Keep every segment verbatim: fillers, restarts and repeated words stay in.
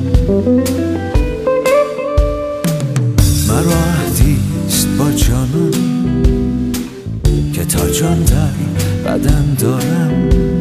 مرا عهدیست با جانم که تا جان در بدن دارم،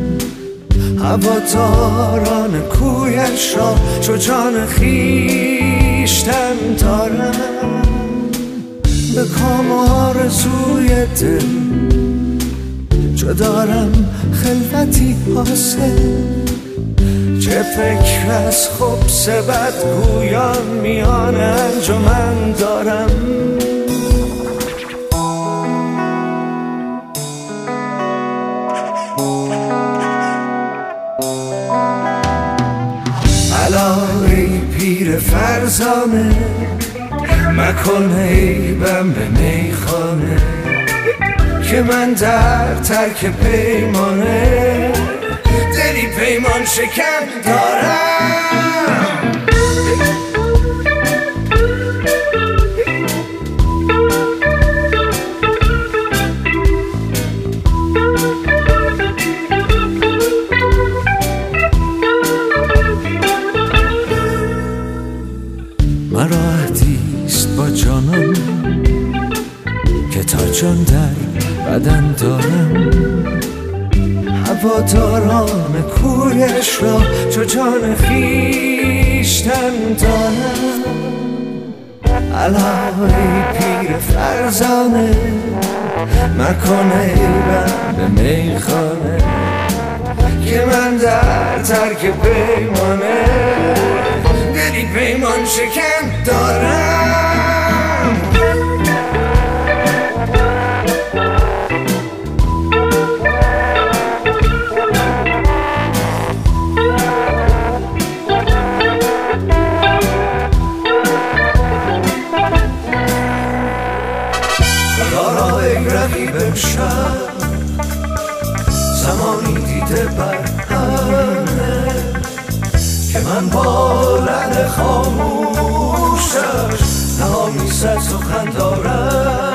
هواداران کویش را چو جان خویشتن دارم. به کام آرزوی دل چو دارم خلوتی حاصل، چه فکر از خبث بدگویان میان انجمن دارم. الا ای پیر فرزانه، مکن عیبم به میخانه، که من در ترک پیمانه دلی پیمان شکن دارم. مرا عهدیست با جانم که تا جان در بدن دارم، هواداران کویش را چو جان خویشتن دارم. الا ای پیر فرزانه، مکن عیبم به میخانه، که من در ترک پیمانه دلی پیمان شکن دارم. خدا ای رقیب امشب، زمانی دیده بر همه، که من با لعن خاموشش نهانی صد سخن دارم.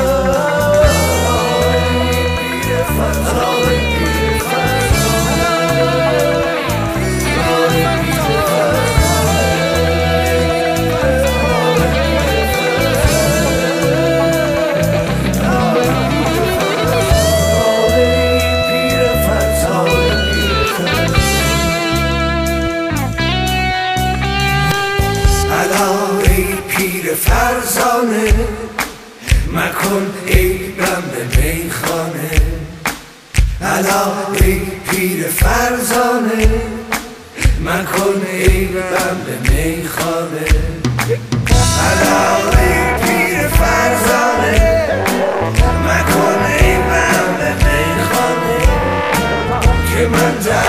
فرزانه، مکن عیبم به میخانه. الا ای پیر فرزانه، مکن عیبم به میخانه. الا ای پیر فرزانه، مکن عیبم به میخانه، که من در